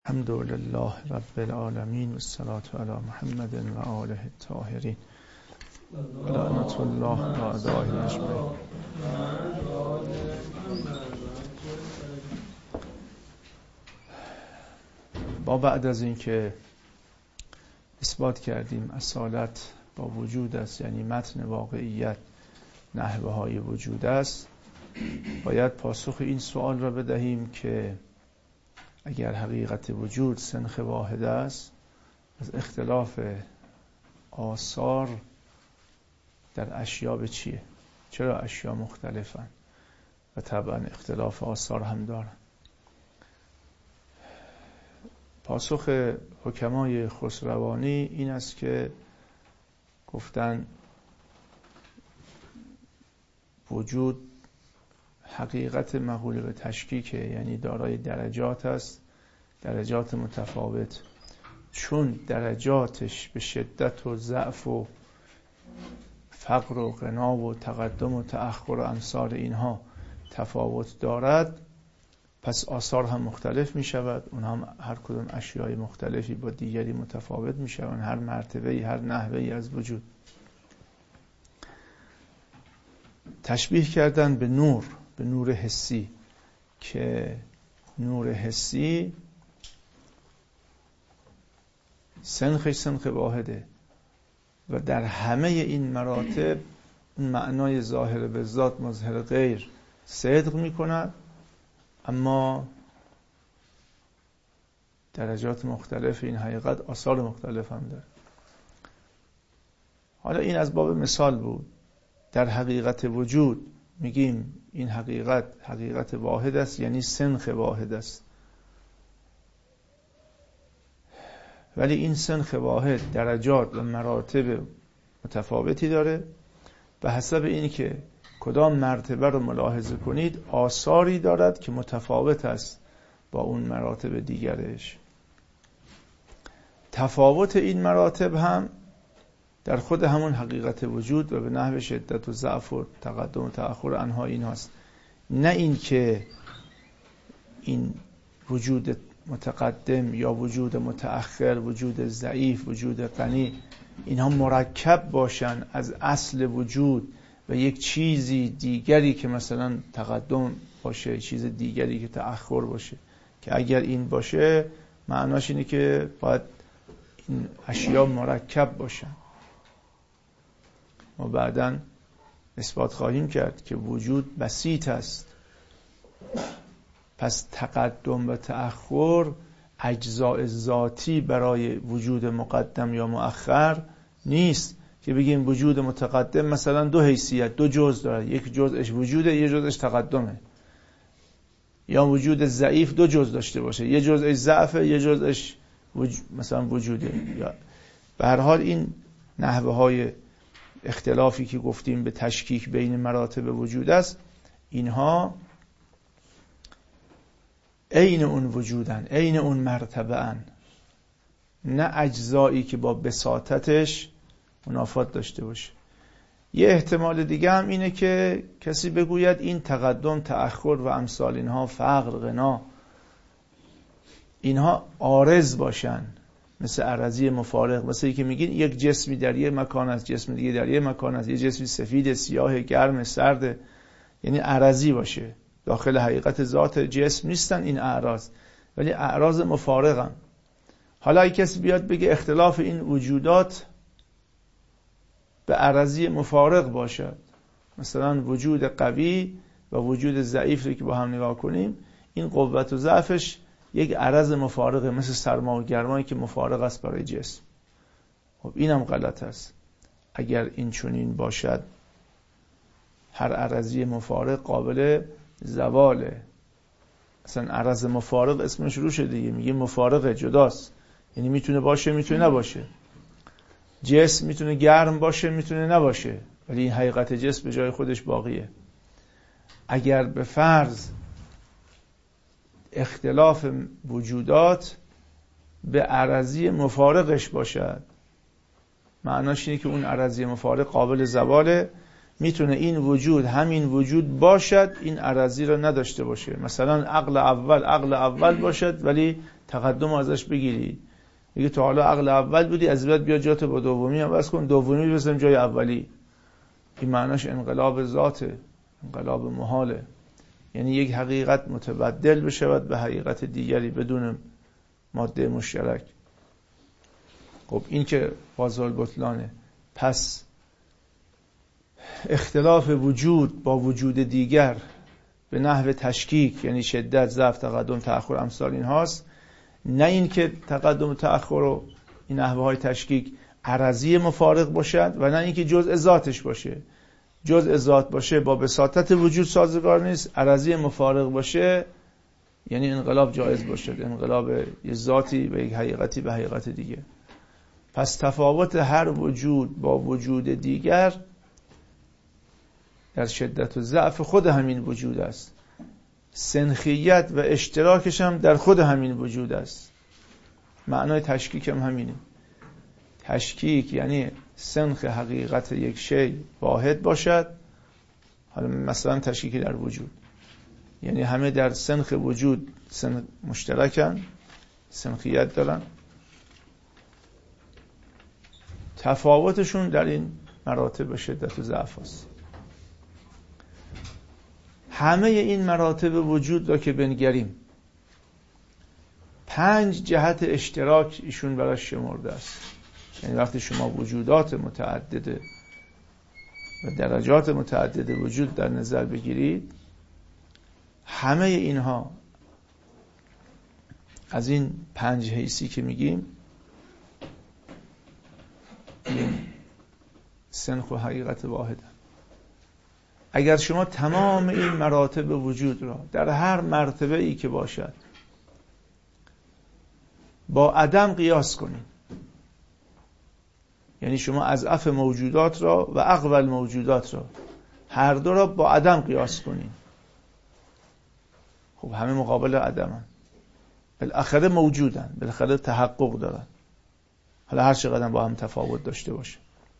الحمد لله رب العالمین و الصلاة علی محمد و آله الطاهرین و لعنت الله و اعدائه اجمعین. با بعد از اینکه اثبات کردیم اصالت با وجود است، یعنی متن واقعیت نحوه های وجود است، باید پاسخ این سوال را بدهیم که اگر حقیقت وجود سنخ واحد است، از اختلاف آثار در اشیا به چیه؟ چرا اشیا مختلفن و طبعا اختلاف آثار هم دارن؟ پاسخ حکمای خسروانی این است که گفتن وجود حقیقت مقوله به تشکیکه، یعنی دارای درجات است، درجات متفاوت. چون درجاتش به شدت و ضعف و فقر و غنا و تقدم و تأخر و امثال اینها تفاوت دارد، پس آثار هم مختلف می شود. اون هم هر کدوم اشیای مختلفی با دیگری متفاوت می شود، هر مرتبه‌ای، هر نحوه‌ای از وجود. تشبیه کردن به نور، به نور حسی، که نور حسی سنخش سنخ واحده و در همه این مراتب اون معنای ظاهر به ذات مظهر غیر صدق می کند، اما درجات مختلف این حقیقت آثار مختلف هم داره. حالا این از باب مثال بود. در حقیقت وجود میگیم این حقیقت واحد است، یعنی سنخ واحد است، ولی این سنخ واحد درجات و مراتب متفاوتی داره. به حسب اینی که کدام مرتبه رو ملاحظه کنید آثاری دارد که متفاوت است با اون مراتب دیگرش. تفاوت این مراتب هم در خود همون حقیقت وجود و به نحو شدت و ضعف و تقدم و تأخر انها این هست. نه این که این وجود متقدم یا وجود متأخر، وجود ضعیف، وجود غنی، اینها مرکب باشن از اصل وجود و یک چیزی دیگری که مثلا تقدم باشه، چیز دیگری که تأخر باشه، که اگر این باشه معناش اینه که باید این اشیا مرکب باشن. ما بعداً اثبات خواهیم کرد که وجود بسیط است، پس تقدم و تأخر اجزاء ذاتی برای وجود مقدم یا مؤخر نیست که بگیم وجود متقدم مثلا دو حیثیت، دو جزء داره، یک جزءش وجوده، یک جزءش تقدمه. یا وجود ضعیف دو جزء داشته باشه، یک جزءش ضعفه، یک جزءش مثلا وجوده. یا به هر حال این نحوه های اختلافی که گفتیم به تشکیک بین مراتب وجود است، اینها عین اون وجودن، عین اون مرتبه ان، نه اجزایی که با بساطتش منافات داشته باشه. یه احتمال دیگه هم اینه که کسی بگوید این تقدم، تأخر و امثال اینها، فقر، غنا، اینها عارض باشن، مثل عرضی مفارق، مثل اینکه میگین یک جسمی در یک مکان است، جسم دیگه در یک مکان است، یه جسمی سفید، سیاه، گرم، سرد، یعنی عرضی باشه، داخل حقیقت ذات جسم نیستن این اعراض، ولی اعراض مفارقن. حالا اگه کسی بیاد بگه اختلاف این وجودات به عرضی مفارق باشد، مثلا وجود قوی و وجود ضعیف رو که با هم نگاه کنیم، این قوت و ضعفش یک عرض مفارقه، مثل سرما و گرمایی که مفارق است برای جسم. خب اینم غلط است. اگر این چنین باشد، هر عرضی مفارق قابل زواله. اصلا عرض مفارق اسمش رو شده دیگه، میگه مفارقه، جداست، یعنی میتونه باشه میتونه نباشه. جسم میتونه گرم باشه میتونه نباشه، ولی این حقیقت جسم به جای خودش باقیه. اگر به فرض اختلاف وجودات به عرضی مفارقش باشد، معناش اینه که اون عرضی مفارق قابل زواله میتونه این وجود همین وجود باشد، این عرضی را نداشته باشه. مثلا عقل اول باشد ولی تقدم ازش بگیری، میگه تو حالا عقل اول بودی، از بعد بیا جات با دومی عوض کن، دومی بزن جای اولی. این معناش انقلاب ذاته، انقلاب محاله. یعنی یک حقیقت متبدل بشود به حقیقت دیگری بدون ماده مشترک. خب این که فاضل بطلانه. پس اختلاف وجود با وجود دیگر به نحو تشکیک، یعنی شدت، ضعف، تقدم، تأخر، امثال این هاست. نه این که تقدم و تأخر و این نحوه های تشکیک عرضی مفارق باشد و نه این که جزء ذاتش باشه. جزء ذات باشه با بساطت وجود سازگار نیست، عرضی مفارق باشه یعنی انقلاب جایز باشد، انقلاب یه ذاتی به یک حقیقتی به حقیقت دیگه. پس تفاوت هر وجود با وجود دیگر در شدت و ضعف خود همین وجود است. سنخیت و اشتراکش هم در خود همین وجود است. معنای تشکیک هم همینه. تشکیک یعنی سنخ حقیقت یک شی واحد باشد. حالا مثلا تشکیک در وجود یعنی همه در سنخ وجود سنخ مشترکن، سنخیت دارن. تفاوتشون در این مراتب شدت و ضعف است. همه این مراتب وجود را که بنگریم 5 جهت اشتراک ایشون براش شمرده است. یعنی وقتی شما وجودات متعدده و درجات متعدد وجود در نظر بگیرید، همه اینها از این 5 حیثی که میگیم این سنخ و حقیقت واحده. اگر شما تمام این مراتب وجود را در هر مرتبه ای که باشد با عدم قیاس کنید، یعنی شما اضعف موجودات را و اقوال موجودات را هر دو را با عدم قیاس کنید، خب همه مقابل عدمن، بالاخره موجودن، بالاخره تحقق دارن، حالا هر چقدر با هم تفاوت داشته باشه.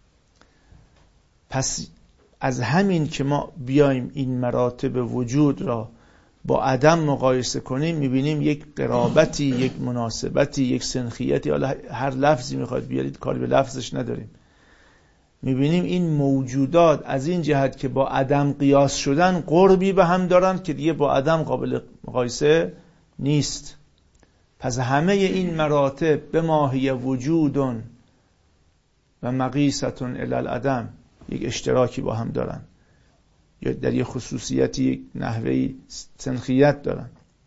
پس از همین که ما بیایم این مراتب وجود را با عدم مقایسه کنیم، میبینیم یک قرابتی، یک مناسبتی، یک سنخیتی، حالا هر لفظی میخواید بیارید کاری به لفظش نداریم، میبینیم این موجودات از این جهت که با عدم قیاس شدن قربی به هم دارن که دیگه با عدم قابل مقایسه نیست. پس همه این مراتب به ماهی وجودن و مقیستون الی العدم یک اشتراکی با هم دارن، یا در یک خصوصیتی، یک نحوهی سنخیت دارن.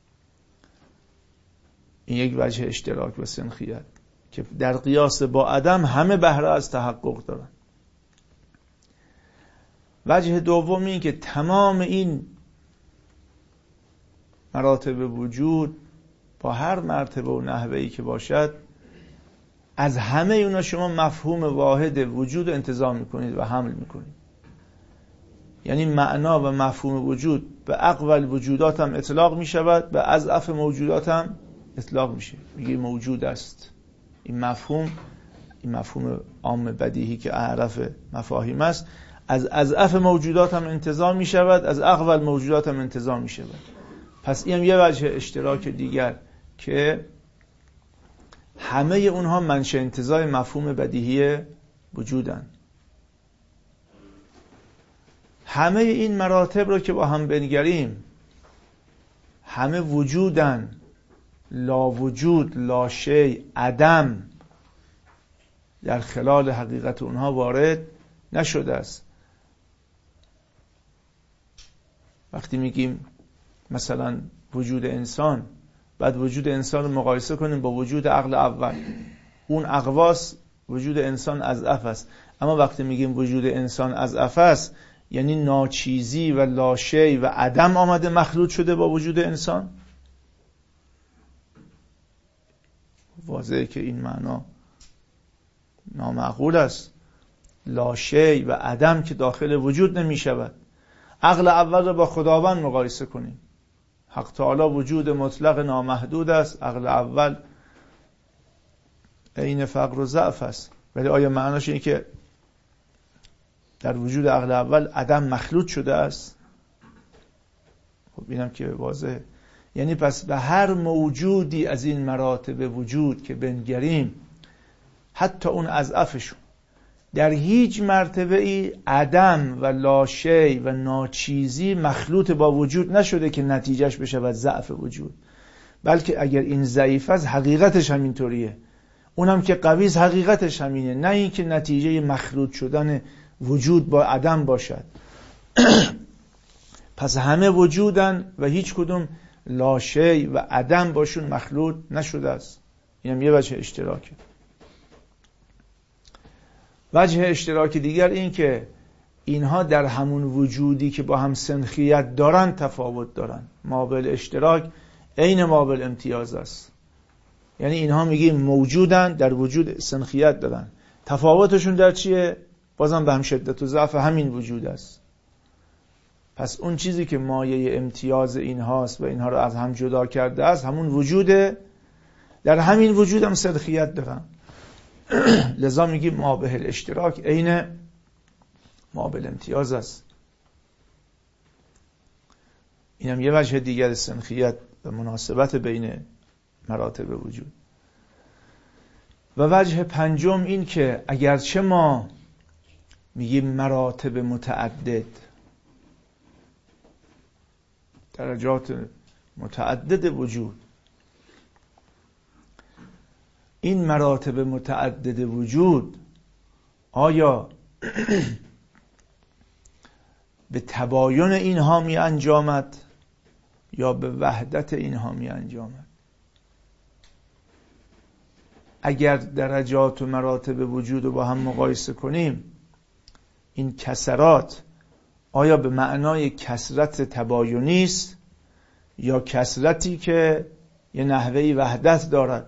این یک وجه اشتراک و سنخیت که در قیاس با عدم همه بهره از تحقق دارن. وجه دوم این که تمام این مراتب وجود با هر مرتبه و نحوهی که باشد، از همه اونا شما مفهوم واحد وجود انتزاع میکنید و حمل میکنید. یعنی معنا و مفهوم وجود به اقوال وجودات هم اطلاق میشود، به اضعف موجودات هم اطلاق میشه، میگه موجود است. این مفهوم عام بدیهی که اعرف مفاهیم است، از اضعف موجودات هم انتزاع میشود، از اقوال موجودات هم انتزاع میشود. پس این هم یه وجه اشتراک دیگر که همه اونها منشأ انتزاع مفهوم بدیهی وجودن. همه این مراتب رو که با هم بنگریم، همه وجودن، لا وجود، لا شی، عدم در خلال حقیقت اونها وارد نشده است. وقتی میگیم مثلا وجود انسان، بعد وجود انسان رو مقایسه کنیم با وجود عقل اول، اون اقواس وجود انسان اضعف است. اما وقتی میگیم وجود انسان اضعف است، یعنی ناچیزی و لاشی و عدم آمده مخلوط شده با وجود انسان. واضحه که این معنا نامعقول است. لاشی و عدم که داخل وجود نمی شود. عقل اول رو با خداوند مقایسه کنیم. حق تعالی وجود مطلق نامحدود است، عقل اول عین فقر و ضعف است. ولی آیا معناش این که در وجود عقل اول عدم مخلوط شده است. خب اینم که واضحه. یعنی پس به هر موجودی از این مراتب وجود که بنگریم، حتی اون اضعفشون، در هیچ مرتبه ای عدم و لاشی و ناچیزی مخلوط با وجود نشده که نتیجهش بشه ضعف وجود، بلکه اگر این ضعیف است حقیقتش همینطوریه، اونم که قوی است حقیقتش همینه، نه اینکه نتیجه مخلوط شدن وجود با عدم باشد. پس همه وجودن و هیچ کدوم لاشی و عدم باشون مخلوط نشده است. اینم یه وجه اشتراکه. وجه اشتراک دیگر این که اینها در همون وجودی که با هم سنخیت دارن تفاوت دارن. مابل اشتراک عین مابل امتیاز است. یعنی اینها میگیم موجودن، در وجود سنخیت دارن. تفاوتشون در چیه؟ بازم به هم شدت و ضعف همین وجود است. پس اون چیزی که مایه امتیاز اینهاست و اینها رو از هم جدا کرده است همون وجوده، در همین وجود هم سنخیت دارن. لذا میگیم مابل اشتراک عین مابل امتیاز است. اینم یه وجه دیگر سنخیت و مناسبت بین مراتب وجود. و وجه پنجم این که اگرچه ما میگیم مراتب متعدد، درجات متعدد وجود، این مراتب متعدد وجود آیا به تباین اینها می انجامد یا به وحدت اینها می انجامد؟ اگر درجات و مراتب وجود رو با هم مقایسه کنیم، این کسرات آیا به معنای کسرت تباینی است یا کسرتی که یه نحوه وحدت دارد؟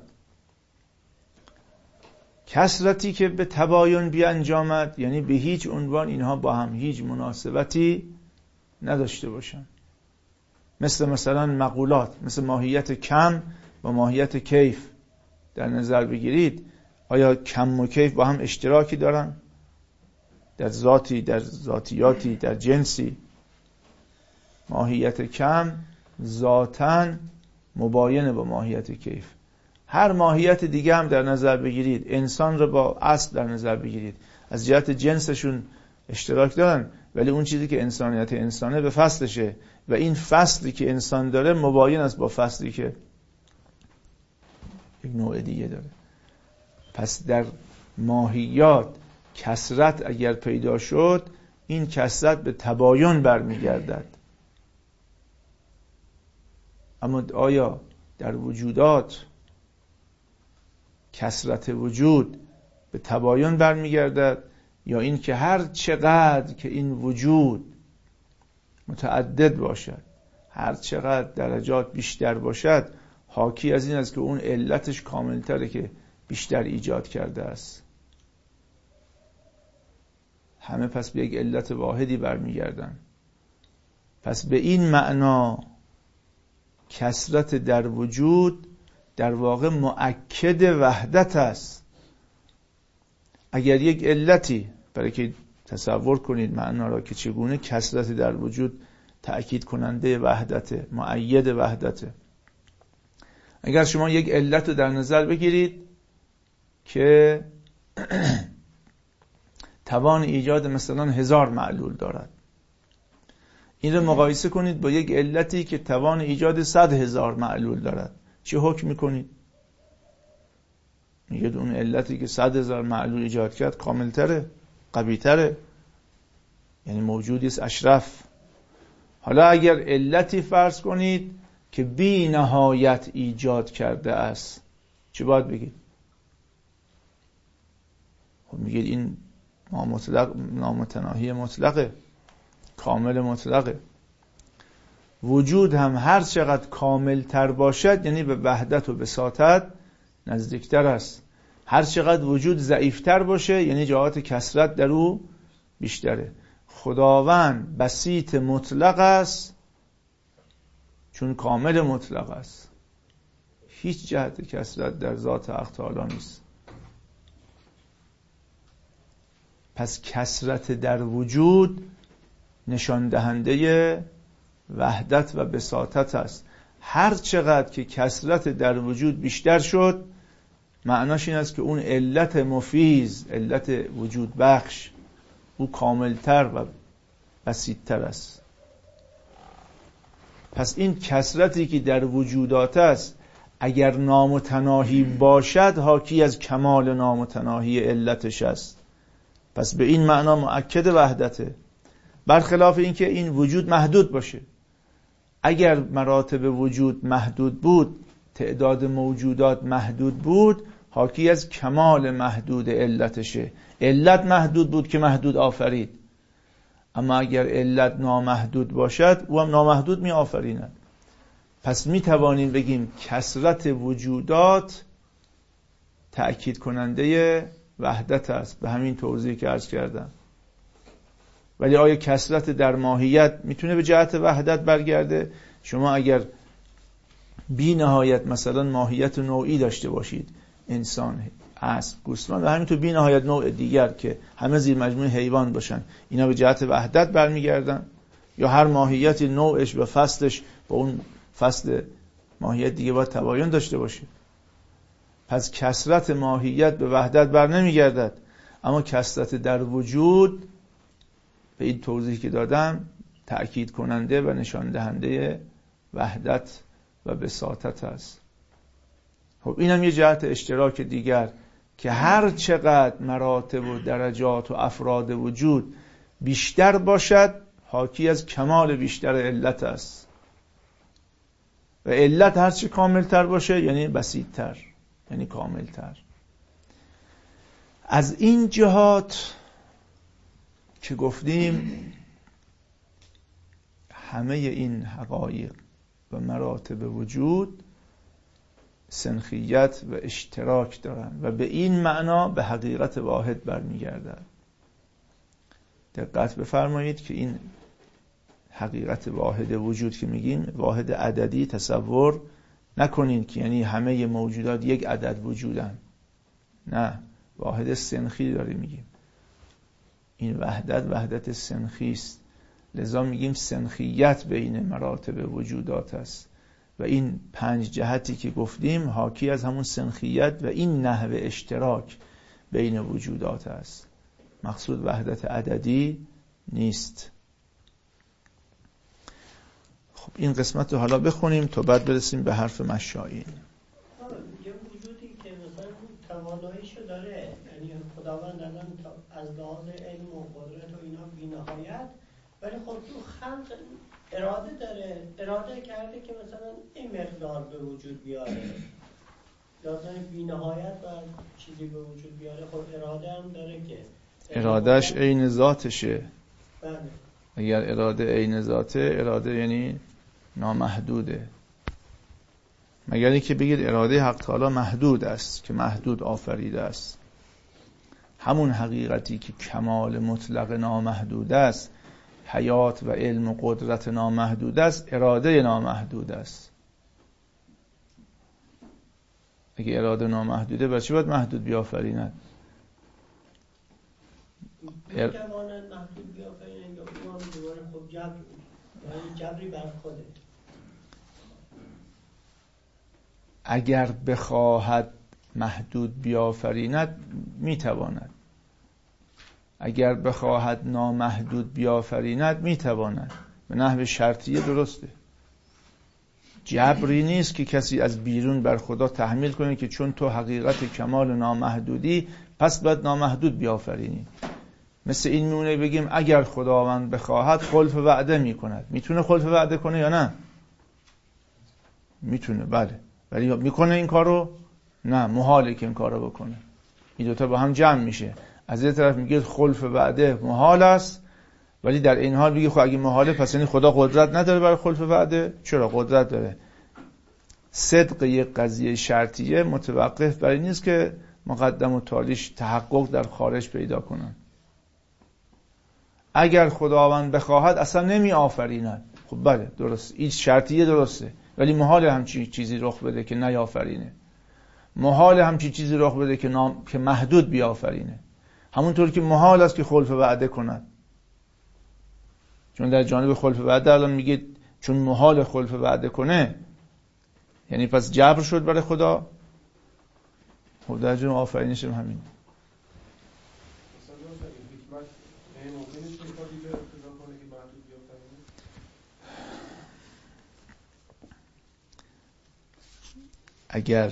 کسرتی که به تباین بیانجامد یعنی به هیچ عنوان اینها با هم هیچ مناسبتی نداشته باشن. مثلا مقولات، مثل ماهیت کم و ماهیت کیف در نظر بگیرید. آیا کم و کیف با هم اشتراکی دارن؟ در ذاتی، در ذاتیاتی، در جنسی؟ ماهیت کم ذاتاً مباینه با ماهیت کیف. هر ماهیت دیگه هم در نظر بگیرید، انسان رو با اصل در نظر بگیرید، از جهت جنسشون اشتراک دارن، ولی اون چیزی که انسانیت انسانه به فصلشه و این فصلی که انسان داره مباین است با فصلی که یک نوع دیگه داره. پس در ماهیات کثرت اگر پیدا شد، این کثرت به تباین برمیگردد. اما آیا در وجودات کثرت وجود به تباین برمیگردد یا این که هر چقدر که این وجود متعدد باشد، هر چقدر درجات بیشتر باشد، حاکی از این است که اون علتش کاملتره که بیشتر ایجاد کرده است. همه پس به یک علت واحدی برمیگردن. پس به این معنا کثرت در وجود در واقع مؤکد وحدت است. اگر یک علتی، برای که تصور کنید معنا را که چگونه کثرت در وجود تأکید کننده وحدت، مؤید وحدت، اگر شما یک علت رو در نظر بگیرید که توان ایجاد مثلا 1000 معلول دارد، این رو مقایسه کنید با یک علتی که توان ایجاد 100,000 معلول دارد، چه حکم میکنید؟ میگید اون علتی که 100,000 معلول ایجاد کرد کاملتره، قویتره، یعنی موجودی است اشرف. حالا اگر علتی فرض کنید که بی نهایت ایجاد کرده است، چه باید بگید؟ خب میگید این نامتناهی مطلقه، کامل مطلقه. وجود هم هر چقدر کامل تر باشد یعنی به وحدت و بساطت نزدیکتر است. هر چقدر وجود ضعیفتر باشه یعنی جهات کثرت در او بیشتره. خداوند بسیط مطلق است چون کامل مطلق است. هیچ جهت کثرت در ذات حق تعالی نیست. پس کثرت در وجود نشان دهنده وحدت و بساطت است. هر چقدر که کثرت در وجود بیشتر شد، معناش این است که اون علت مفیض، علت وجود بخش، او کاملتر و بسیطتر است. پس این کثرتی که در وجودات است اگر نامتناهی باشد، حاکی از کمال نامتناهی علتش است. پس به این معنا مؤکد وحدته، برخلاف این که این وجود محدود باشه. اگر مراتب وجود محدود بود، تعداد موجودات محدود بود، حاکی از کمال محدود علتشه. علت محدود بود که محدود آفرید. اما اگر علت نامحدود باشد، او هم نامحدود می آفریند. پس می توانیم بگیم کثرت وجودات تأکید کننده وحدت است، به همین توضیح که عرض کردم. ولی آیا کثرت در ماهیت میتونه به جهت وحدت برگرده؟ شما اگر بی نهایت مثلا ماهیت نوعی داشته باشید، انسان، اسب، گوسفند و همینطور بی نهایت نوع دیگر که همه زیر مجموعه حیوان باشن، اینا به جهت وحدت برمیگردن؟ یا هر ماهیت نوعش و فصلش با اون فصل ماهیت دیگه باید تباین داشته باشه؟ پس کثرت ماهیت به وحدت بر نمیگردد، اما کثرت در وجود به این توضیح که دادم تأکید کننده و نشان دهنده وحدت و بساطت است. خب اینم یه جهت اشتراک دیگر که هر چقدر مراتب و درجات و افراد وجود بیشتر باشد، حاکی از کمال بیشتر علت است. و علت هر چی کاملتر باشه یعنی بسیطتر، یعنی کاملتر. از این جهات که گفتیم همه این حقایق و مراتب وجود سنخیت و اشتراک دارند و به این معنا به حقیقت واحد برمیگردند. دقت بفرمایید که این حقیقت واحد وجود که میگیم واحد عددی تصور نکنید که یعنی همه موجودات یک عدد وجودن. نه، واحد سنخی داریم میگیم. این وحدت سنخی است. لذا میگیم سنخیت بین مراتب وجودات است و این 5 جهتی که گفتیم حاکی از همون سنخیت و این نحو اشتراک بین وجودات است. مقصود وحدت عددی نیست. خب این قسمت رو حالا بخونیم تا بعد برسیم به حرف مشائین. یه وجودی که مثلا تواناییشو داره، یعنی خداوند الان از لحاظ علم و قدرت و اینا بی‌نهایت، ولی خب تو خلق اراده داره، اراده کرده که مثلا این مقدار به وجود بیاره، لازم بی‌نهایت و چیزی به وجود بیاره. خب اراده هم داره که ارادهش عین ذاتشه. بله. اگر اراده عین ذاته، اراده یعنی نامحدوده. مگر اینکه بگید اراده حق تعالی محدود است که محدود آفریده است. همون حقیقتی که کمال مطلق نامحدود است، حیات و علم و قدرت نامحدود است، اراده نامحدود است. اگه اراده نامحدوده برای چی باید محدود بیافریند؟ میتواند محدود بیافرینند یا او هم دوباره خب جبری بر خوده. اگر بخواهد محدود بیافریند میتواند، اگر بخواهد نامحدود بیافریند میتواند. به نحو شرطیه درسته. جبری نیست که کسی از بیرون بر خدا تحمیل کنه که چون تو حقیقت کمال نامحدودی پس باید نامحدود بیافرینی. مثل این میمونه بگیم اگر خداوند بخواهد خلف وعده میکند. میتونه خلف وعده کنه یا نه؟ میتونه، بله. ولی میکنه این کارو؟ نه، محاله که این کارو بکنه. این دوتا با هم جمع میشه. از یه طرف میگه خلف وعده محال است، ولی در این حال میگه خب اگه محاله پس یعنی خدا قدرت نداره برای خلف وعده؟ چرا قدرت داره. صدق یک قضیه شرطیه متوقف بر این نیست که مقدم و تالیش تحقق در خارج پیدا کنن. اگر خداوند بخواهد اصلا نمی آفریند. خب بله درست، این شرطیه درسته، ولی محال همچین چیزی رخ بده که نیافرینه. محال همچین چیزی رخ بده که محدود بیافرینه. همونطور که محال است که خلف وعده کند. چون در جانب خلف وعده الان میگه چون محال خلف وعده کنه، یعنی پس جبر شد برای خدا. خب در جانب آفرینش هم همین. اگر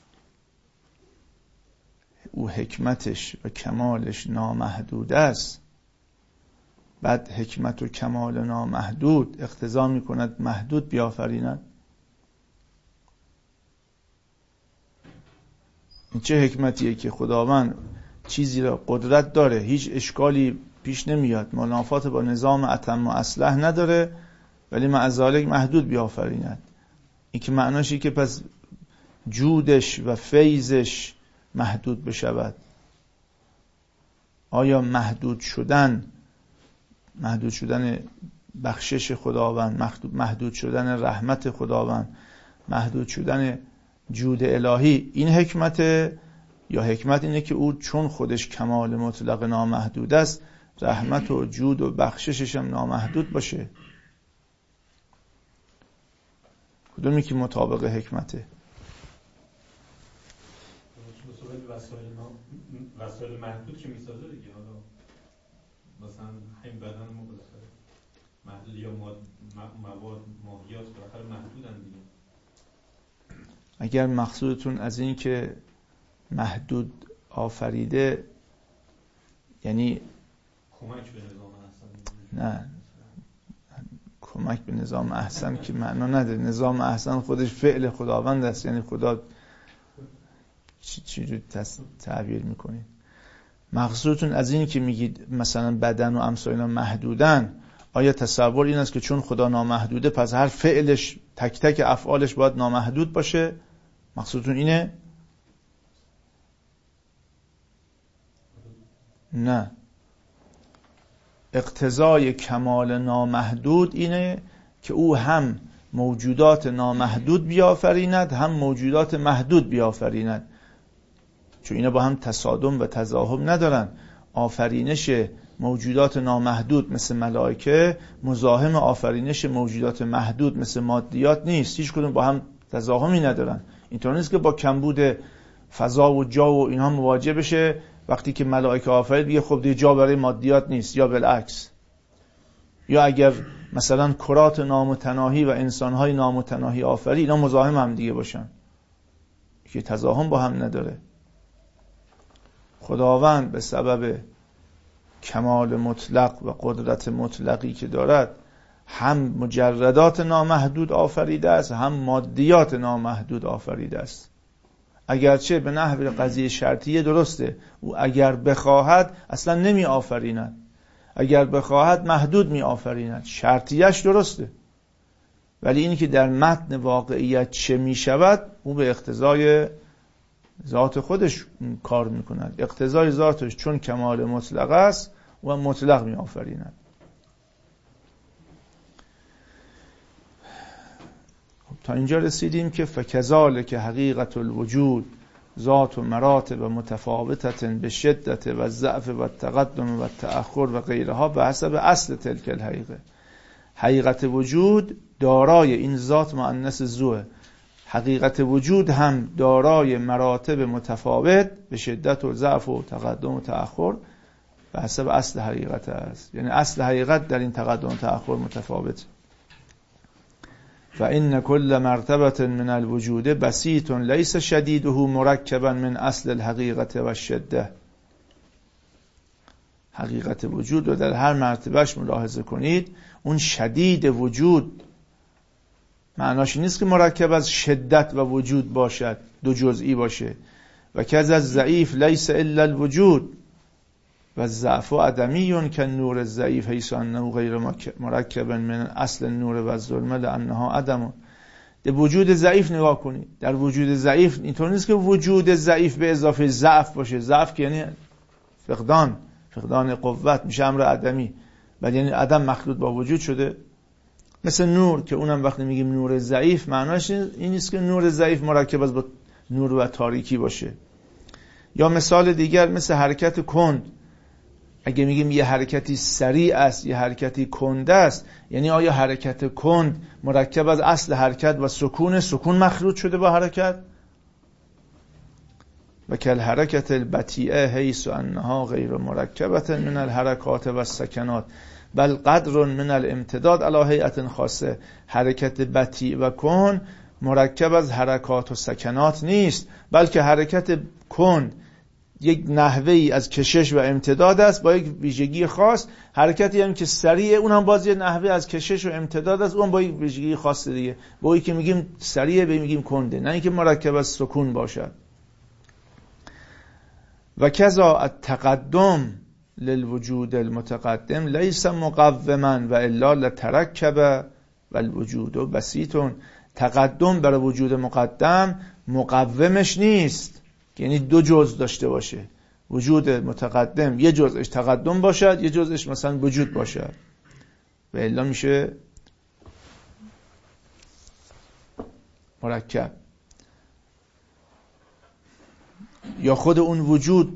او حکمتش و کمالش نامحدود است، بعد حکمت و کمال نامحدود اقتضا می کند محدود بیافریند. این چه حکمتیه که خداوند چیزی را قدرت داره، هیچ اشکالی پیش نمیاد، منافات با نظام اتم و اصلح نداره، ولی مع ذالک محدود بیافریند. این که معناشه که پس جودش و فیضش محدود بشود. آیا محدود شدن بخشش خداوند، محدود شدن رحمت خداوند، محدود شدن جود الهی این حکمت، یا حکمت اینه که او چون خودش کمال مطلق نامحدود است، رحمت و جود و بخششش هم نامحدود باشه؟ کدومی که مطابق حکمته؟ وسایل محدود که میسازه دیگه. حالا مثلا همین بدن ما بالاخره محدود، یا مواد ماهیات بالاخره محدودن دیگه. اگر مقصودتون از این که محدود آفریده یعنی کمک به نظام احسن، نه کمک به نظام احسن که معنا نداره. نظام احسن خودش فعل خداوند است، یعنی خدا چی رو تعبیر میکنید؟ مقصودتون از این که میگید مثلا بدن و امثال اینا محدودن، آیا تصور این است که چون خدا نامحدوده پس هر فعلش تک تک افعالش باید نامحدود باشه؟ مقصودتون اینه؟ نه، اقتضای کمال نامحدود اینه که او هم موجودات نامحدود بیافریند، هم موجودات محدود بیافریند، چون اینا با هم تصادم و تضاهم ندارن. آفرینش موجودات نامحدود مثل ملائکه مزاحم آفرینش موجودات محدود مثل مادیات نیست، هیچ کدوم با هم تضاهمی ندارن. اینطور نیست که با کمبود فضا و جا و اینها مواجه بشه، وقتی که ملائکه آفرید بگه خب دیگه جا برای مادیات نیست، یا بالعکس. یا اگر مثلا کرات نامتناهی و انسانهای نامتناهی آفرید، اینا مزاحم هم دیگه باشن که تضاهم با هم نداره. خداوند به سبب کمال مطلق و قدرت مطلقی که دارد هم مجردات نامحدود آفریده است، هم مادیات نامحدود آفریده است. اگرچه به نحو قضیه شرطیه درسته، او اگر بخواهد اصلا نمی آفریند، اگر بخواهد محدود می آفریند، شرطیش درسته، ولی این که در متن واقعیت چه می شود او به اقتضای ذات خودش کار می کند. اقتضای ذاتش چون کمال مطلق است و مطلق می آفریند. تا اینجا رسیدیم که فکذالک حقیقت الوجود ذات و مراتب متفاوتة به شدت و ضعف و تقدم و تأخر و غیرها به حسب اصل تلک الحقیقه. حقیقت وجود دارای این ذات مؤنث ذوه، حقیقت وجود هم دارای مراتب متفاوت به شدت و ضعف و تقدم و تأخر به حسب اصل حقیقت است. یعنی اصل حقیقت در این تقدم و تأخر متفاوت. فإن كل مرتبة من الوجود بسيط ليس شديده مركبا من اصل الحقیقت و الشده. حقیقت وجود رو در هر مرتبهش ملاحظه کنید، اون شدید وجود معناش نیست که مرکب از شدت و وجود باشد، دو جزئی باشه. و که از ضعیف لیس الا الوجود و ضعف عدمی که نور الضعیف حیث انه غیر مرکب من اصل نور و ظلمه لانها عدم. در وجود ضعیف نگاه کنید، در وجود ضعیف اینطور نیست که وجود ضعیف به اضافه ضعف باشه. ضعف که یعنی فقدان قوت، میشه امر عدمی، ولی یعنی عدم مخلوط با وجود شده. مثل نور که اونم وقتی میگیم نور ضعیف معناش این نیست که نور ضعیف مرکب از با نور و تاریکی باشه. یا مثال دیگر مثل حرکت کند، اگه میگیم یه حرکتی سریع است یه حرکتی کنده است، یعنی آیا حرکت کند مرکب از اصل حرکت و سکون مخلوط شده با حرکت؟ و کل حرکت البطیئه حیث انها غیر مرکبت من الحرکات و السکنات بل قدر من الامتداد علی هیئت خاصه. حرکت بطیء و کند مرکب از حرکات و سکنات نیست، بلکه حرکت کند یک نحوهی از کشش و امتداد است با یک ویژگی خاص. حرکتی هم که سریع اون هم باز یک نحوه از کشش و امتداد است، اون با یک ویژگی خاص دیگه. با اینکه که میگیم سریع به میگیم کنده، نه اینکه مرکب از سکون باشد. و کذا التقدم للوجود المتقدم لیس مقوما و الا لترکب و الوجود بسیط. تقدم برای وجود مقدم مقومش نیست، یعنی دو جزء داشته باشه. وجود متقدم یه جزءش تقدم باشد، یه جزءش مثلا وجود باشد، و الا میشه مرکب. یا خود اون وجود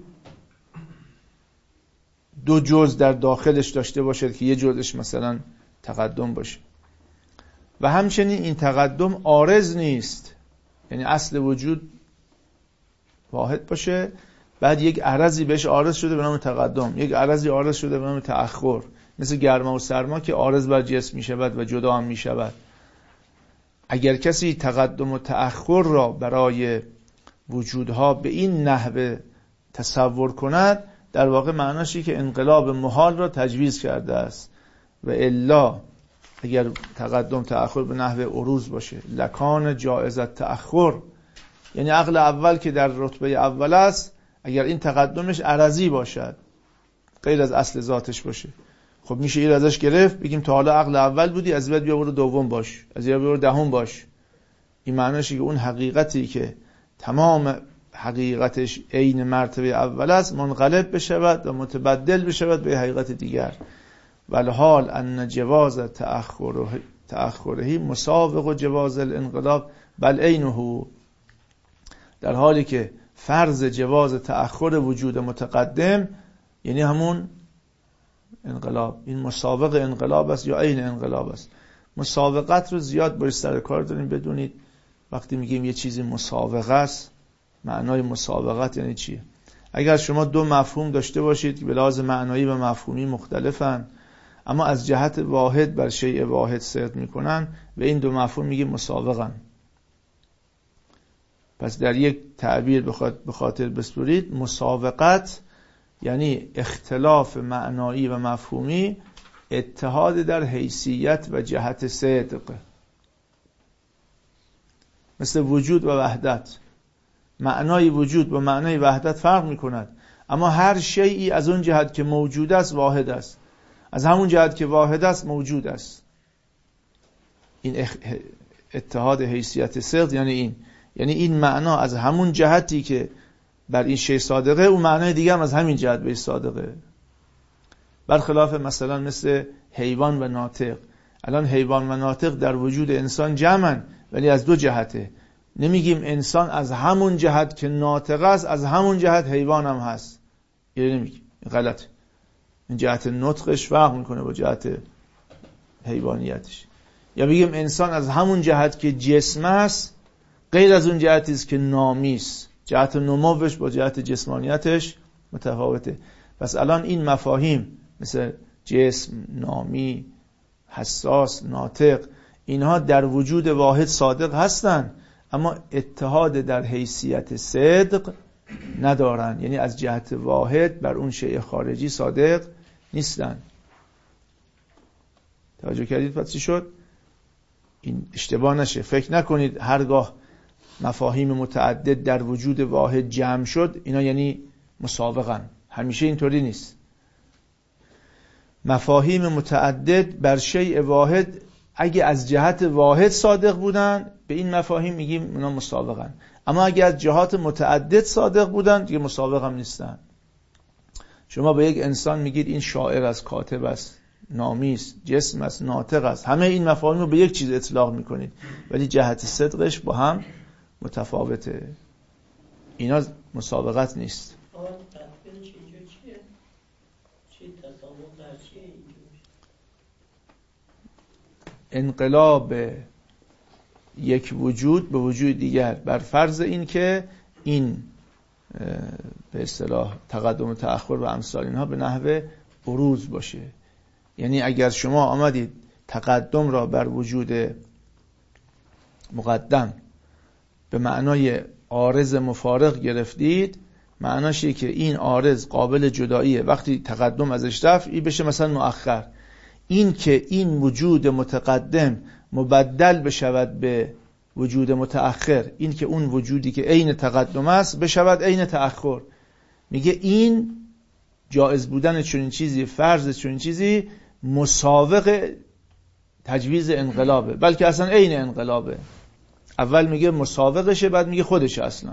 دو جزء در داخلش داشته باشد که یه جزءش مثلا تقدم باشه. و همچنین این تقدم عارض نیست، یعنی اصل وجود واحد باشه، بعد یک عرضی بهش عارض شده به نام تقدم، یک عرضی عارض شده به نام تأخر، مثل گرما و سرما که عارض بر جسم می شود و جدا هم می شود. اگر کسی تقدم و تأخر را برای وجودها به این نحوه تصور کند، در واقع معناشی که انقلاب محال را تجویز کرده است. و الا اگر تقدم تأخر به نحوه عروض باشه لکان جائزت تأخر، یعنی عقل اول که در رتبه اول است، اگر این تقدمش عرضی باشد غیر از اصل ذاتش باشه، خب میشه این ازش گرفت بگیم تا حالا عقل اول بودی، از بعد بیا برو دوم باش، از بیا برو دهم باش. این معنیشه که اون حقیقتی که تمام حقیقتش عین مرتبه اول است منقلب بشود و متبدل بشود به حقیقت دیگر. والحال ان جواز تأخره مساوق جواز الانقلاب بل عینه. در حالی که فرض جواز تأخر وجود متقدم یعنی همون انقلاب، این مساوق انقلاب است یا عین انقلاب است. مساوقت رو زیاد باید سر کار داریم بدونید. وقتی میگیم یه چیزی مساوقه است، معنای مساوقت یعنی چیه؟ اگر شما دو مفهوم داشته باشید که به لحاظ معنایی و مفهومی مختلفن، اما از جهت واحد بر شیء واحد صدق میکنن، به این دو مفهوم میگیم مساوقن. پس در یک تعبیر به خاطر بسپرید، مساوقت یعنی اختلاف معنایی و مفهومی، اتحاد در حیثیت و جهت صدق. مثل وجود و وحدت، معنای وجود با معنای وحدت فرق میکند، اما هر شیئی از اون جهت که موجود است واحد است، از همون جهت که واحد است موجود است. این اتحاد حیثیت صدق یعنی این معنا از همون جهتی که بر این شی صادقه، اون معنای دیگه هم از همین جهت به صادقه. برخلاف مثلا مثل حیوان و ناطق. الان حیوان و ناطق در وجود انسان جمعن، ولی از دو جهته. نمیگیم انسان از همون جهت که ناطق است از همون جهت حیوان هم هست، یعنی نمیگیم، این غلطه. این جهت نطقش فرق میکنه با جهت حیوانیتش. یا بگیم انسان از همون جهت که جسم است غیر از اون جهتی است که نامی است، جهت نموش با جهت جسمانیتش متفاوته. پس الان این مفاهیم مثل جسم، نامی، حساس، ناطق، اینها در وجود واحد صادق هستند، اما اتحاد در حیثیت صدق ندارن، یعنی از جهت واحد بر اون شیء خارجی صادق نیستن. توجه کردید پس چی شد؟ این اشتباه نشه، فکر نکنید هرگاه مفاهیم متعدد در وجود واحد جمع شد اینا یعنی مساوقن. همیشه اینطوری نیست. مفاهیم متعدد بر شیء واحد اگه از جهت واحد صادق بودن، به این مفاهیم میگیم اونا مساوقن، اما اگه از جهات متعدد صادق بودن دیگه مساوق هم نیستن. شما به یک انسان میگید این شاعر است، کاتب است، نامی است، جسم است، ناطق است، همه این مفاهیم رو به یک چیز اطلاق میکنید، ولی جهت صدقش با هم متفاوته. اینا مسابقت نیست. انقلاب یک وجود به وجود دیگر بر فرض این که این به اصطلاح تقدم و تأخر و امثال اینها به نحو بروز باشه. یعنی اگر شما آمدید تقدم را بر وجود مقدم به معنای عارض مفارق گرفتید، معناشه که این عارض قابل جداییه، وقتی تقدم ازش رفت این بشه مثلا مؤخر. این که این وجود متقدم مبدل بشود به وجود متأخر، این که اون وجودی که عین تقدم است بشود عین تأخر، میگه این جایز بودن چنین چیزی، فرض چنین چیزی مساوق تجویز انقلابه، بلکه اصلا عین انقلابه. اول میگه مساوقشه، بعد میگه خودشه اصلا.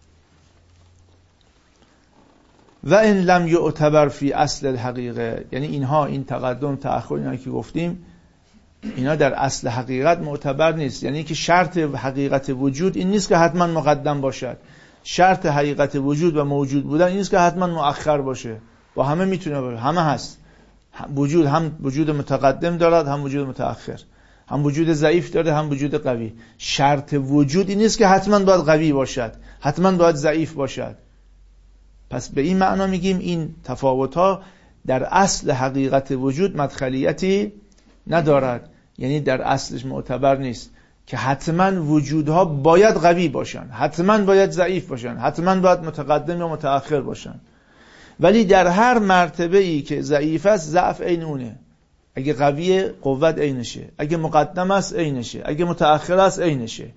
و ان لم یعتبر فی اصل الحقیقه، یعنی اینها، این تقدم تأخر اینا که گفتیم، اینا در اصل حقیقت معتبر نیست. یعنی که شرط حقیقت وجود این نیست که حتما مقدم باشد، شرط حقیقت وجود و موجود بودن این نیست که حتما مؤخر باشه. با همه میتونه باشه، همه هست. وجود هم وجود متقدم دارد، هم وجود متأخر، هم وجود ضعیف داره، هم وجود قوی. شرط وجود این نیست که حتما باید قوی باشد، حتما باید ضعیف باشد. پس به این معنا میگیم این تفاوت‌ها در اصل حقیقت وجود مدخلیتی ندارد، یعنی در اصلش معتبر نیست که حتما وجودها باید قوی باشن، حتما باید ضعیف باشن، حتما باید متقدم یا متأخر باشن. ولی در هر مرتبه‌ای که ضعیف است ضعف عین اونه. اگه قویه قوت عینشه، اگه مقدم است عینشه، اگه متأخر است عینشه.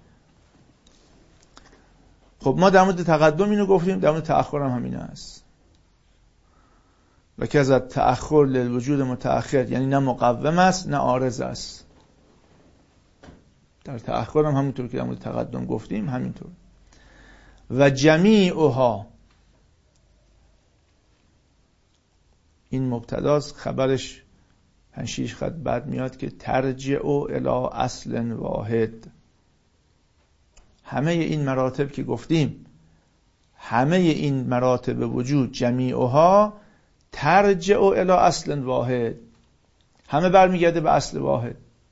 خب ما در مورد تقدم اینو گفتیم، در مورد تأخر هم همین است. و که از تأخر للوجود متأخر، یعنی نه مقوم است نه عارض است. در تأخر هم همونطور که در مورد تقدم گفتیم همینطور. و جمیعها، این مبتداست، خبرش 5-6 خط بعد میاد که ترجع الی اصل واحد. همه این مراتب که گفتیم، همه این مراتب وجود، جمیعها ترجع الی اصل واحد، همه برمیگرده به اصل واحد.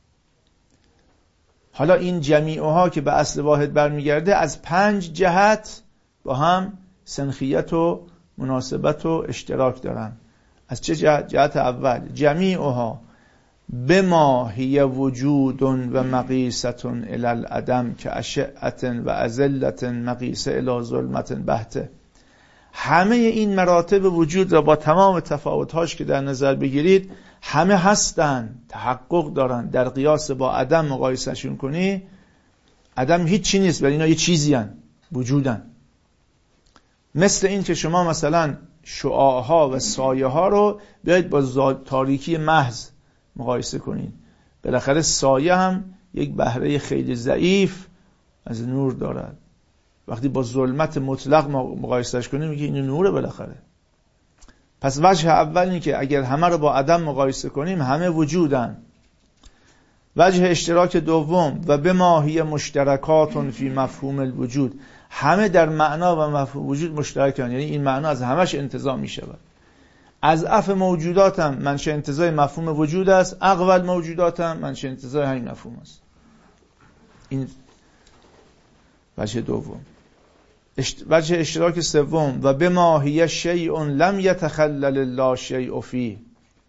حالا این جمیعها که به اصل واحد برمیگرده از 5 جهت با هم سنخیت و مناسبت و اشتراک دارن. از چه جهت؟ جهت اول، جمیعها بما هی وجود و مقیسة الی العدم که اشعة و ازلة مقیسه الی ظلمة بهته. همه این مراتب وجود را با تمام تفاوت‌هاش که در نظر بگیرید همه هستن، تحقق دارن. در قیاس با عدم مقایسهشون کنی، عدم هیچی نیست ولی اینا یه چیزی هن، وجودن. مثل این که شما مثلا شعاعها و سایه ها رو بیاید با تاریکی محض مقایسه کنید. بالاخره سایه هم یک بهره خیلی ضعیف از نور دارد. وقتی با ظلمت مطلق مقایسهش کنیم میگه این نوره بالاخره. پس وجه اول این که اگر همه رو با عدم مقایسه کنیم همه وجودن. وجه اشتراک دوم، و بما هی مشترکات فی مفهوم الوجود، همه در معنا و مفهوم وجود مشترکن، یعنی این معنا از همش انتزاع می شود. از اف موجودات هم منشأ انتزاع مفهوم وجود است، اقوال موجودات هم منشأ انتزاع همین مفهوم است. این وجه دوم. وجه اشتراک سوم، و بما هی شیء لم یتخلل الله شیء فیه،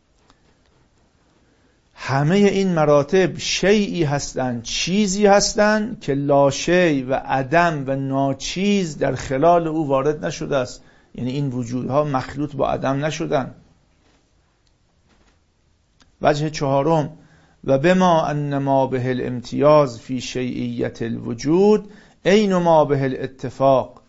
همه این مراتب شیئی هستند، چیزی هستند که لا شیء و عدم و ناچیز در خلال او وارد نشده است. یعنی این وجودها مخلوط با عدم نشدن. وجه چهارم، و بما ان ما به الامتیاز فی شیئیت الوجود عین ما به الاتفاق،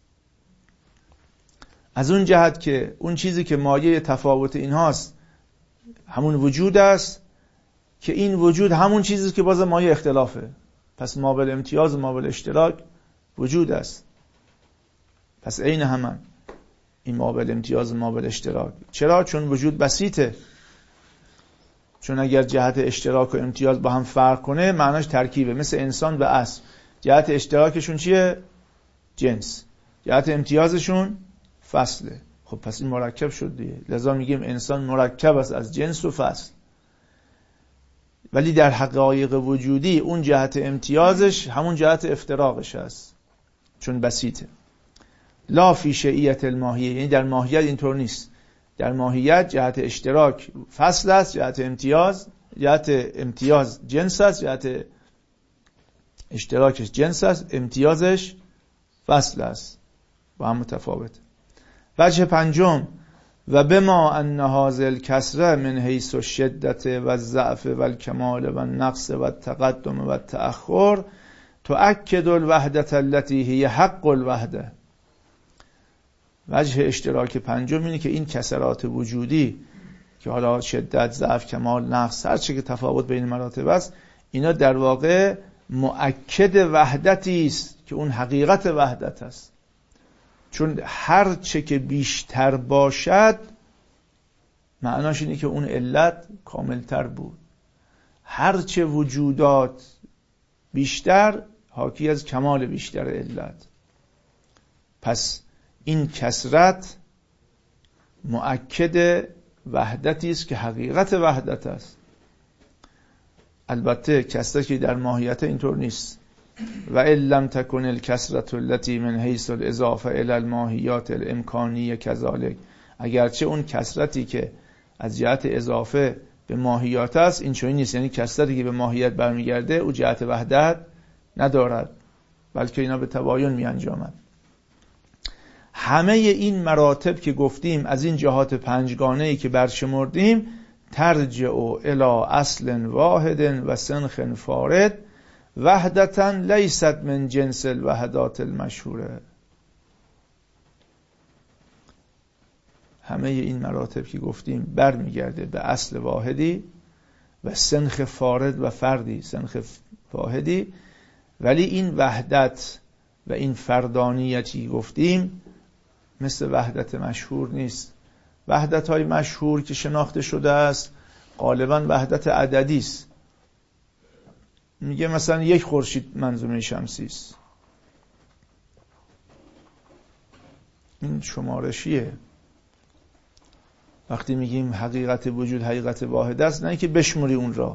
از اون جهت که اون چیزی که مایه تفاوت اینهاست همون وجود است، که این وجود همون چیزی که باز مایه اختلافه. پس ما به الامتیاز و ما به الاشتراک وجود است. پس عین همان این ما به الامتیاز و ما به الاشتراک. چرا؟ چون وجود بسیطه. چون اگر جهت اشتراک و امتیاز با هم فرق کنه معناش ترکیبه، مثل انسان و اسب. جهت اشتراکشون چیه؟ جنس. جهت امتیازشون فصله. خب پس این مرکب شد دیگه. لذا میگیم انسان مرکب است از جنس و فصل. ولی در حقایق وجودی اون جهت امتیازش همون جهت افتراقش هست، چون بسیطه. لا فی شیئیت الماهیه، یعنی در ماهیت اینطور نیست. در ماهیت جهت اشتراک فصل است، جهت امتیاز جنس است، جهت اشتراکش جنس است، امتیازش فصل است، با هم متفاوت. وجه پنجم، و بما ان هذا الکسره من حیث الشدت و الضعف و الکمال و النقص و التقدم و التأخر تؤکد الوحدة التي هي حق الوحده. وجه اشتراک پنجم اینه که این کسرات وجودی که حالا شدت، ضعف، کمال، نقص، هر چه که تفاوت بین مراتب است، اینا در واقع مؤکد وحدتی است که اون حقیقت وحدت است. چون هر چه که بیشتر باشد معناش اینه که اون علت کاملتر بود. هر چه وجودات بیشتر حاکی از کمال بیشتر علت. پس این کثرت مؤکد وحدتی است که حقیقت وحدت است. البته کثرتی در ماهیت اینطور نیست. و ان لم تکن الکثرة التي من حیث الاضافه الى الماهیات الامکانیه کذالک، اگرچه اون کثرتی که از جهت اضافه به ماهیات است این چنین نیست، یعنی کثرتی که به ماهیت برمیگرده او جهت وحدت ندارد، بلکه اینا به تباین می انجامد. همه این مراتب که گفتیم از این جهات پنجگانه‌ای که برشمردیم ترجع الی اصل واحد و سنخ فارد وحدتا لیست من جنس الوحدات المشهوره. همه این مراتب که گفتیم برمیگرده به اصل واحدی و سنخ فارد و فردی، سنخ واحدی، ولی این وحدت و این فردانیتی گفتیم مثل وحدت مشهور نیست. وحدت های مشهور که شناخته شده است غالبا وحدت عددی است. میگه مثلا 1 خورشید منظومه شمسی است، این شمارشیه. وقتی میگیم حقیقت وجود حقیقت واحد است، نه اینکه بشموری اون را.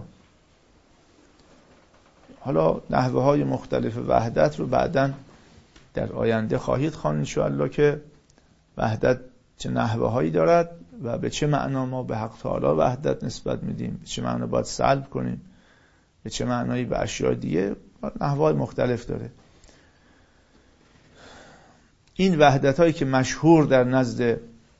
حالا نحوه های مختلف وحدت رو بعداً در آینده خواهید خواند ان شاء الله که وحدت چه نحوه هایی دارد و به چه معنا ما به حق تعالی وحدت نسبت میدیم، به چه معنا باید سلب کنیم، به چه معنایی به اشیاء دیگه، نحوه مختلف داره. این وحدت هایی که مشهور در نزد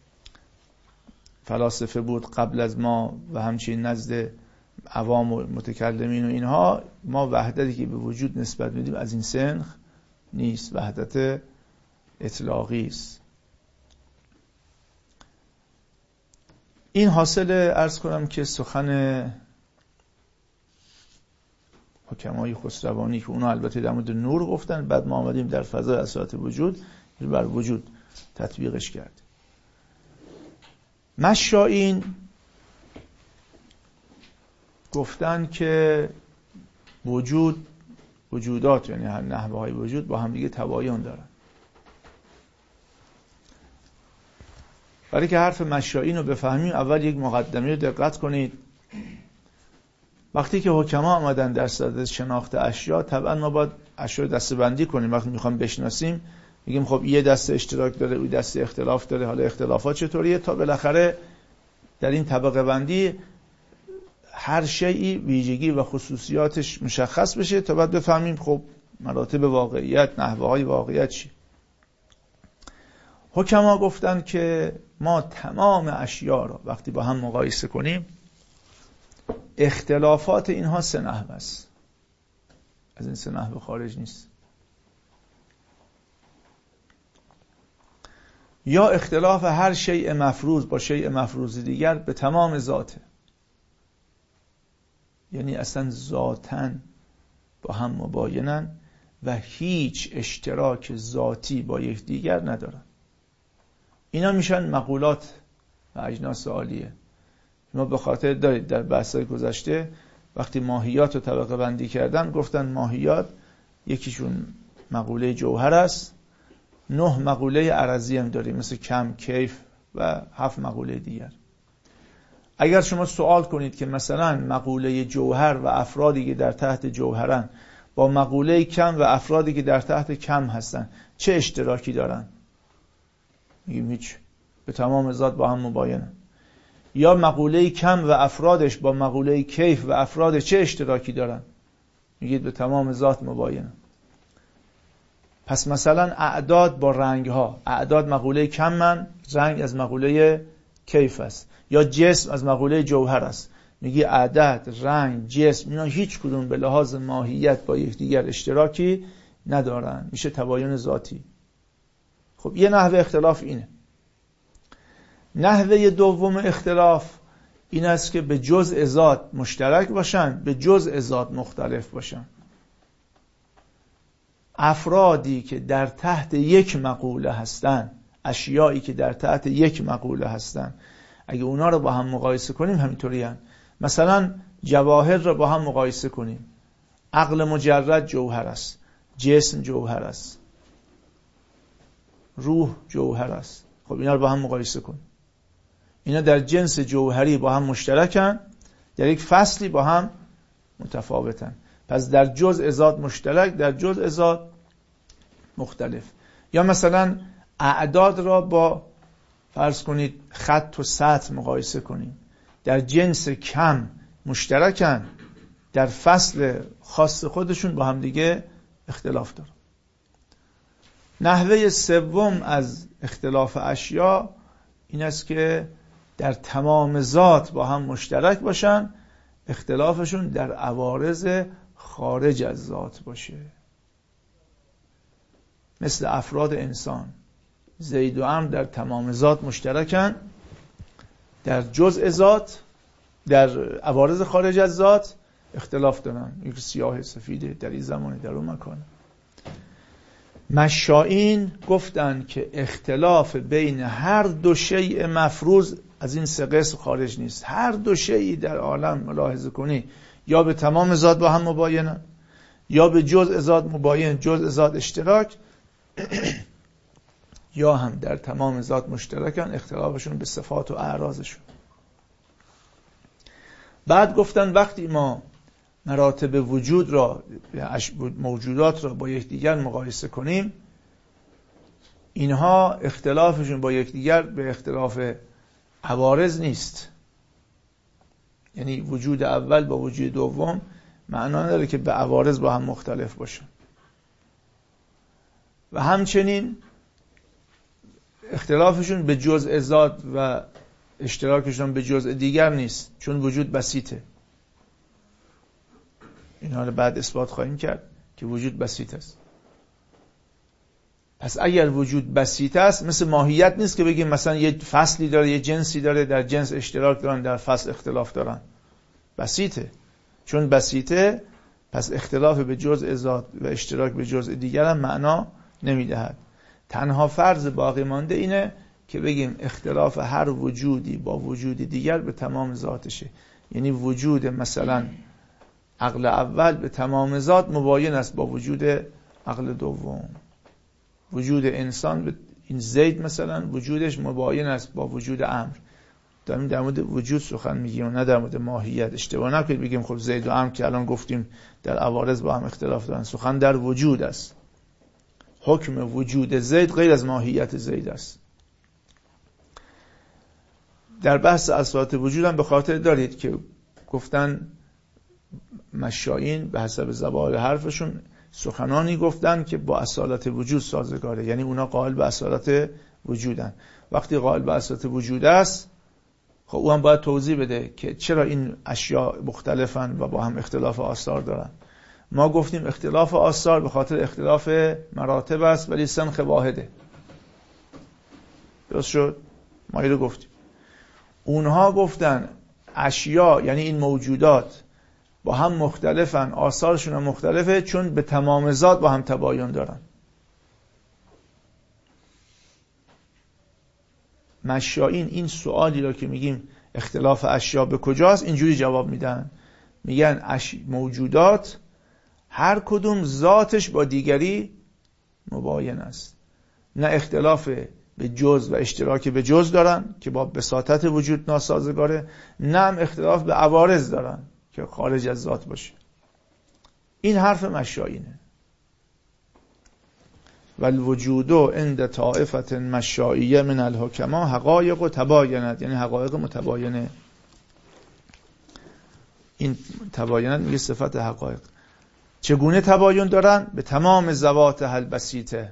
فلاسفه بود قبل از ما و همچنین نزد عوام و متکلمین و اینها، ما وحدتی که به وجود نسبت میدیم از این سنخ نیست، وحدت اطلاقی است. این حاصل عرض کنم که سخن حکمای خسروانی که اونا البته در مورد نور گفتن، بعد ما آمدیم در فضای اصالت وجود بر وجود تطبیقش کرد. مشایین گفتن که وجودات یعنی هر نحوه های وجود با هم دیگه تباین دارن. برای که حرف مشایین رو بفهمیم اول یک مقدمه رو دقت کنید. وقتی که حکما آمدن در صدد شناخت اشیا، طبعا ما باید اشیا دسته‌بندی کنیم. وقتی میخوام بشناسیم میگیم خب یه دسته اشتراک داره، اون دسته اختلاف داره، حالا اختلافات چطوریه، تا بالاخره در این طبقه بندی هر شیئی ویژگی و خصوصیاتش مشخص بشه تا بعد بفهمیم خب مراتب واقعیت، نحوه های واقعیت چی. حکما گفتن که ما تمام اشیا را وقتی با هم مقایسه کنیم اختلافات اینها 3 نحوه است، از این 3 نحوه خارج نیست. یا اختلاف هر شیء مفروض با شیء مفروض دیگر به تمام ذاته، یعنی اصلا ذاتاً با هم مباینن و هیچ اشتراک ذاتی با یکدیگر ندارن. اینا میشن مقولات و اجناس عالیه. ما به خاطر دارید در بحث‌های گذشته وقتی ماهیات رو طبقه بندی کردن گفتن ماهیات یکیشون مقوله جوهر است، 9 مقوله عرضی هم داریم مثل کم، کیف و 7 مقوله دیگر. اگر شما سوال کنید که مثلا مقوله جوهر و افرادی که در تحت جوهرن با مقوله کم و افرادی که در تحت کم هستن چه اشتراکی دارن؟ میگیم هیچ، به تمام ذات با هم مباینن. یا مقوله کم و افرادش با مقوله کیف و افراد چه اشتراکی دارن؟ میگید به تمام ذات مباینن. پس مثلا اعداد با رنگ ها، اعداد مقوله کم من، رنگ از مقوله کیف است. یا جسم از مقوله جوهر است، میگی عدد، رنگ، جسم اینا هیچ کدوم به لحاظ ماهیت با یکدیگر اشتراکی ندارن، میشه تباین ذاتی. خب یه نحوه اختلاف اینه. نحوه دوم اختلاف این است که به جزء ذات مشترک باشن، به جزء ذات مختلف باشن. افرادی که در تحت یک مقوله هستن، اشیایی که در تحت یک مقوله هستن، اگه اونا رو با هم مقایسه کنیم همینطوری هن. مثلا جواهر رو با هم مقایسه کنیم، عقل مجرد جوهر است، جسم جوهر است، روح جوهر است. خب اینا رو با هم مقایسه کنیم، اینا در جنس جوهری با هم مشترکن، در یک فصلی با هم متفاوتن. پس در جزء ذات مشترک، در جزء ذات مختلف. یا مثلا اعداد را با فرض کنید خط و سطر مقایسه کنیم، در جنس کم مشترکن، در فصل خاص خودشون با هم دیگه اختلاف دارن. نحوه سوم از اختلاف اشیا این است که در تمام ذات با هم مشترک باشن، اختلافشون در عوارض خارج از ذات باشه. مثل افراد انسان، زید و عمرو در تمام ذات مشترکن، در جزء ذات، در عوارض خارج از ذات اختلاف دارن. یک سیاه سفیده، در این زمانه، در اون مکانه. مشائین گفتن که اختلاف بین هر دو شیء مفروض از این سه قسم خارج نیست. هر دو شیئی در عالم ملاحظه کنی یا به تمام ذات با هم مباینن، یا به جزء ذات مباین، جزء ذات اشتراک، یا هم در تمام ذات مشترکن، اختلافشون به صفات و اعراضشون. بعد گفتن وقتی ما مراتب وجود را، موجودات را با یکدیگر مقایسه کنیم، اینها اختلافشون با یکدیگر به اختلاف عوارض نیست. یعنی وجود اول با وجود دوم معنا نداره که به عوارض با هم مختلف باشن. و همچنین اختلافشون به جزء ذات و اشتراکشون به جزء دیگر نیست، چون وجود بسیطه. اینها رو بعد اثبات خواهیم کرد که وجود بسیط است. پس اگر وجود بسیط است، مثل ماهیت نیست که بگیم مثلا یه فصلی داره، یه جنسی داره، در جنس اشتراک دارن، در فصل اختلاف دارن. بسیطه. چون بسیطه، پس اختلاف به جزء ذات و اشتراک به جزء دیگر هم معنا نمیدهد. تنها فرض باقی مانده اینه که بگیم اختلاف هر وجودی با وجود دیگر به تمام ذاتشه. یعنی وجود مثلا عقل اول به تمام ذات مباین است با وجود عقل دوم. وجود انسان، این زید مثلا وجودش مباین است با وجود عمرو. داریم در مورد وجود سخن میگیم و نه در مورد ماهیت. اشتباه نکنید بگیم خب زید و عمرو که الان گفتیم در عوارض با هم اختلاف دارن. سخن در وجود است. حکم وجود زید غیر از ماهیت زید است. در بحث اصالت وجود هم به خاطر دارید که گفتن مشائین به حسب زبان حرفشون سخنانی گفتن که با اصالت وجود سازگاره. یعنی اونا قائل به اصالت وجودن. وقتی قائل به اصالت وجود است، خب او هم باید توضیح بده که چرا این اشیاء مختلفن و با هم اختلاف آثار دارن. ما گفتیم اختلاف آثار به خاطر اختلاف مراتب است ولی سنخ واحده. درست شد؟ ما اینو گفتیم. اونها گفتن اشیاء یعنی این موجودات با هم مختلفن، آثارشون هم مختلفه، چون به تمام ذات با هم تباین دارن. مشائین این سوالی را که میگیم اختلاف اشیاء به کجاست اینجوری جواب میدن. میگن موجودات هر کدوم ذاتش با دیگری مباین است. نه اختلاف به جز و اشتراک به جز دارن که با بساطت وجود ناسازگاره، نه هم اختلاف به عوارض دارن که خارج از ذات باشه. این حرف مشایینه. والوجود عند طائفة مشاییه من الحکما حقایق و تباینت، یعنی حقایق متباینه. این تباینت میگه صفت حقایق. چگونه تباین دارن؟ به تمام ذوات البسیطه،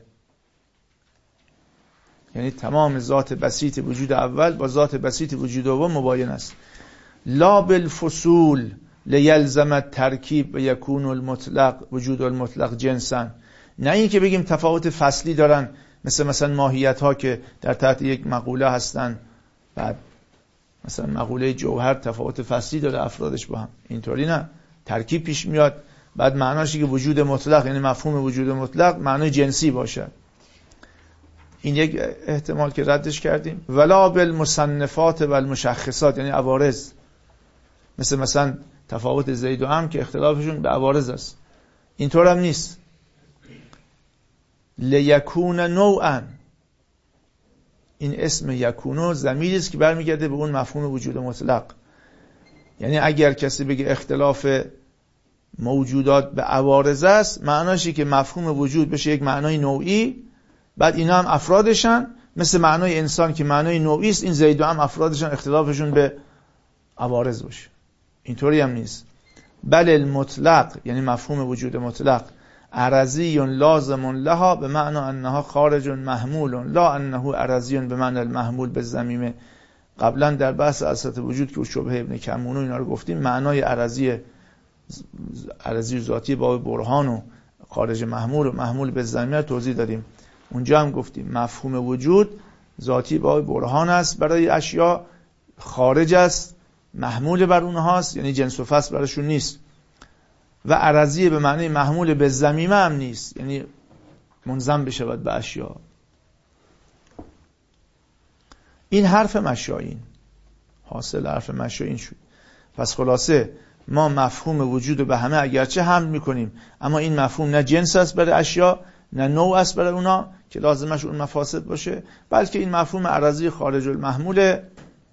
یعنی تمام ذات بسیط وجود اول با ذات بسیط وجود دوم مباین است. لا بالفصول لیلزم الترکیب و یکون المطلق وجود المطلق جنسا، نه این که بگیم تفاوت فصلی دارن مثلا ماهیت ها که در تحت یک مقوله هستن، بعد مثلا مقوله جوهر تفاوت فصلی داره افرادش با هم، اینطوری نه، ترکیب پیش میاد بعد معناش که وجود مطلق، یعنی مفهوم وجود مطلق معنای جنسی باشه. این یک احتمال که ردش کردیم. ولا بالمصنفات و المشخصات، یعنی عوارض، مثلا تفاوت زید و عمرو که اختلافشون به عوارض است، اینطور هم نیست. لیکون نوعا، این اسم یکونو ضمیری است که برمیگرده به اون مفهوم وجود مطلق. یعنی اگر کسی بگه اختلاف موجودات به عوارض است، معناشه که مفهوم وجود بشه یک معنای نوعی، بعد اینا هم افرادشن، مثل معنای انسان که معنای نوعی است، این زید و عمرو افرادشن اختلافشون به عوارض باشه. اینطوری هم نیست. بل المطلق، یعنی مفهوم وجود مطلق، عرضی لازم لها به معنی انها خارج محمول، لا انه عرضی به معنی المحمول به ضمیمه. قبلا در بحث اصالت وجود که شبهه ابن کمونو اینا رو گفتیم، معنای عرضی ذاتی با برهان و خارج محمول و محمول به ضمیمه توضیح دادیم. اونجا هم گفتیم مفهوم وجود ذاتی با برهان است برای اشیاء، خارج است، محمول بر اونهاست، یعنی جنس و فصل براشون نیست، و عرضی به معنی محمول به ضمیمه هم نیست، یعنی منضم بشود به اشیاء. این حرف مشایین، حاصل حرف مشایین شد. پس خلاصه ما مفهوم وجود رو به همه اگرچه حمل میکنیم، اما این مفهوم نه جنس است برای اشیاء، نه نوع است برای اونا که لازمش اون مفاسد باشه، بلکه این مفهوم عرضی خارج المحموله،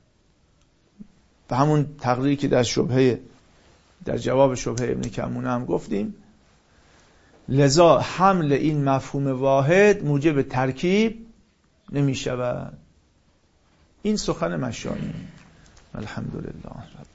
به همون تقریری که در جواب شبهه ابن کمونه هم گفتیم. لذا حمل این مفهوم واحد موجب ترکیب نمی شود. این سخن مشایین. الحمدلله.